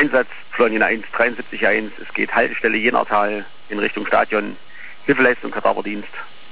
Einsatz Florina 1, 73 1. Es geht Haltestelle Jennertal in Richtung Stadion. Hilfeleistung, Kadaverdienst.